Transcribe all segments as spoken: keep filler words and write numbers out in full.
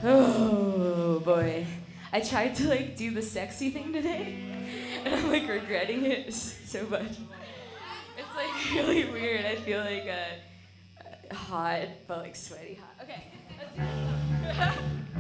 Oh boy. I tried to like do the sexy thing today, and I'm like regretting it so much. It's like really weird. I feel like uh, hot, but like sweaty hot. Okay, let's do this song.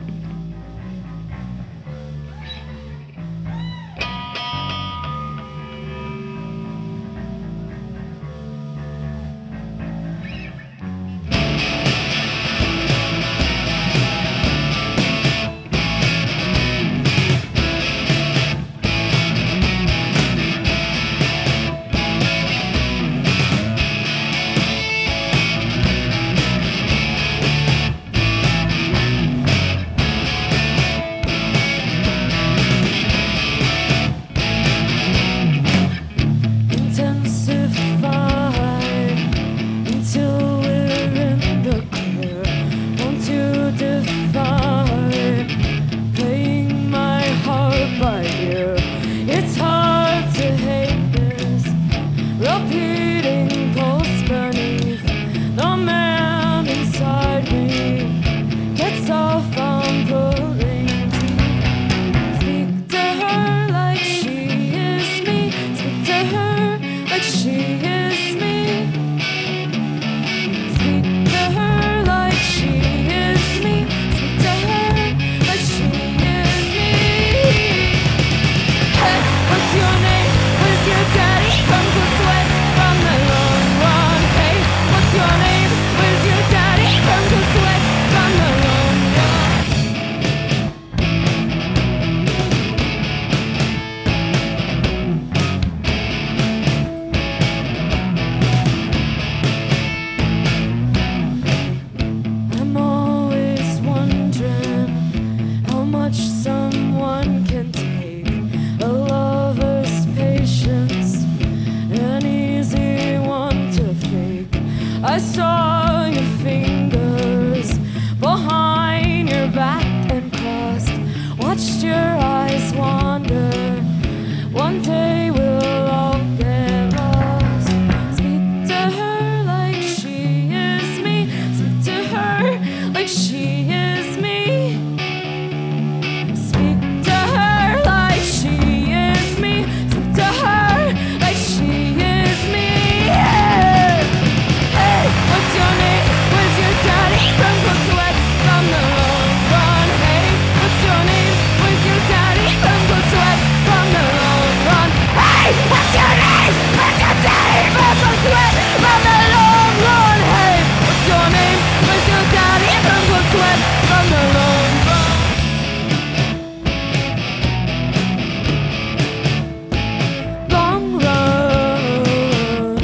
I saw your fingers behind your back and crossed, watched your eyes wander. One day we'll all get lost. Speak to her like she is me. Speak to her like she is me. Speak to her like she is me. Speak to her like she is me. Hey, what's your name? Where's your daddy? From close away from the long run. Hey, what's your name? Where's your daddy? From close away from the long run. Hey, what's your name? Where's your daddy? From close away from the long run. Hey, what's your name? Where's your daddy? From close away from the long run. Long run.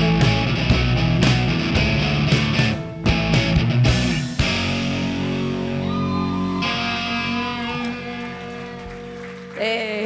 Hey.